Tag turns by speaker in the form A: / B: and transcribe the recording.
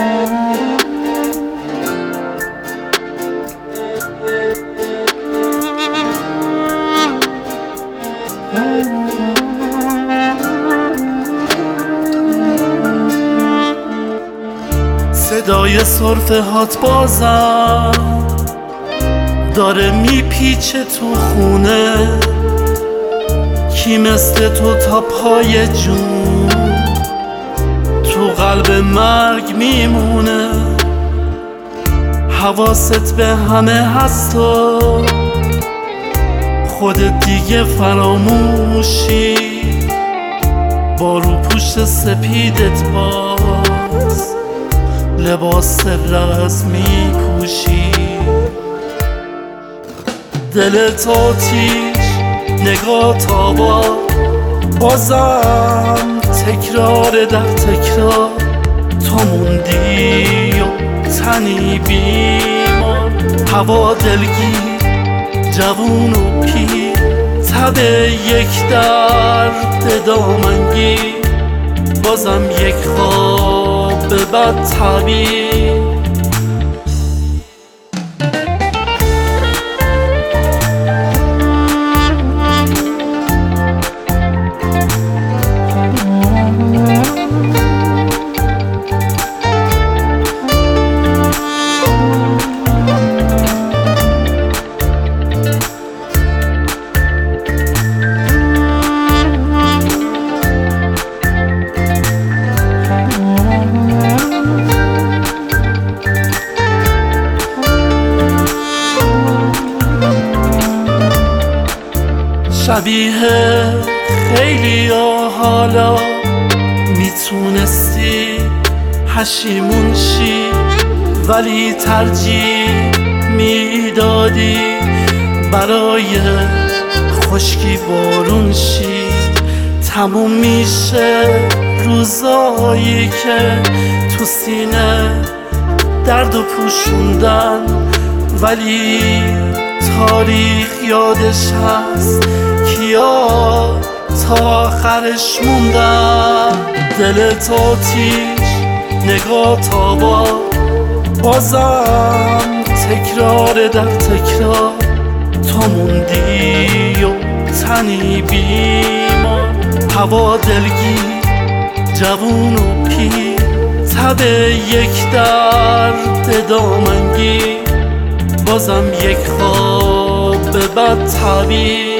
A: صدای سرفه هات بازم داره میپیچه تو خونه، کی مثل تو تا پای جون تو قلب مرگ میمونه. حواست به همه هست و خودت دیگه فراموشی، با روپوش سپیدت باز لباس رز میپوشی. دلت آتیش نگات آبا، بازم تکرار در تکرار، تو موندی و تنی بیمار. هوا دلگیر جوون و پیر، تب یک درد دامنگیر، بازم یک خواب بد تعبیر. شبیه خیلی ها حالا میتونستی پشیمون شی، ولی ترجیح میدادی برای خشکی بارون شی. تموم میشه روزایی که تو سینه درد و پوشوندن، ولی تاریخ یادش هست کیا تا آخرش موندن. دلت آتیش نگات آبا، بازم تکرار در تکرار، تو موندی و تنی بیمار. هوا دلگیر جوون و پیر، تب یک درد دامنگیر، بازم یک خواب بد تعبیر.